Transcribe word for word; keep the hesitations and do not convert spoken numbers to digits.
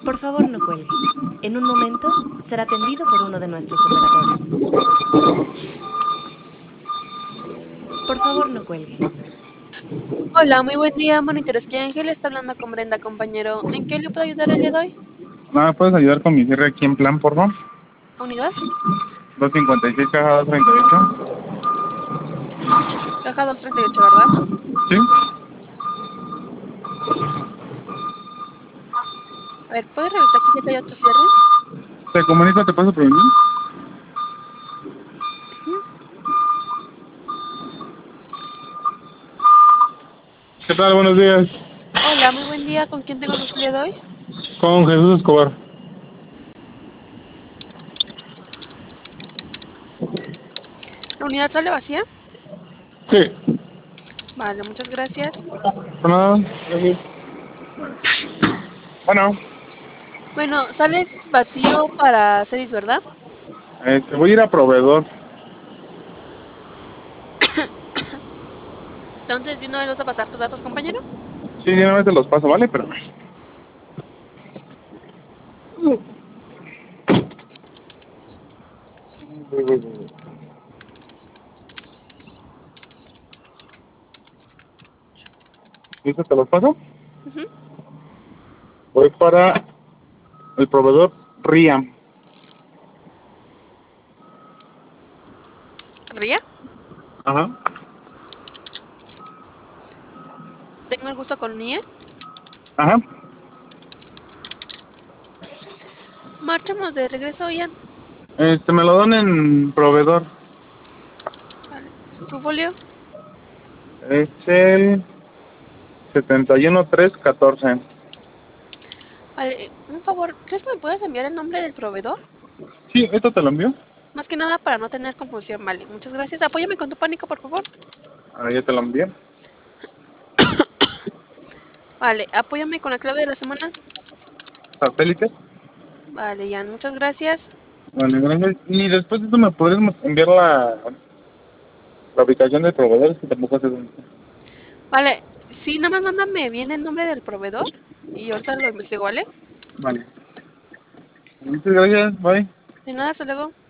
Por favor, no cuelgue. En un momento será atendido por uno de nuestros operadores. Por favor, no cuelgue. Hola, muy buen día, monitores. Que Ángel está hablando con Brenda, compañero. ¿En qué le puedo ayudar el día de hoy? Nada, ¿puedes ayudar con mi cierre aquí en plan, por favor? ¿A unidad? doscientos cincuenta y seis, caja doscientos treinta y ocho. Caja doscientos treinta y ocho, ¿verdad? ¿Sí? A ver, ¿puedes revisar que si hay otro cierre? Te comunico, te paso por mí. Ujú. ¿Qué tal? Buenos días. Hola, muy buen día. ¿Con quién tengo el gusto el día de hoy? Con Jesús Escobar. ¿La unidad sale vacía? Sí. Vale, muchas gracias. Por nada. Gracias. Bueno, Bueno, sales vacío para Ceris, ¿verdad? este, voy a ir a proveedor. Entonces, ¿de una vez vas a pasar tus datos, compañero? Sí, de una vez te los paso, ¿vale? Pero... ¿Listo? ¿Te los paso? Ujú. Voy para el proveedor Riam. ¿Ría? Ajá. Tengo el gusto con Nie. Ajá. Marchamos de regreso, Ian. Este, me lo dan en proveedor. Vale. ¿Su folio? Es el setenta y uno tres catorce. Vale, un favor, ¿crees que me puedes enviar el nombre del proveedor? Sí, ¿esto te lo envío? Más que nada para no tener confusión, vale. Muchas gracias. Apóyame con tu pánico, por favor. Ahora ya te lo envié. Vale, apóyame con la clave de la semana. Satélite. Vale, Ian, muchas gracias. Vale, gracias. Y después de eso me podrías enviar la, la ubicación del proveedor, es que tampoco sé dónde está. Vale, sí, nada más mándame bien el nombre del proveedor y ahorita lo investigo, ¿vale? Vale. Muchas gracias, bye. De nada, hasta luego.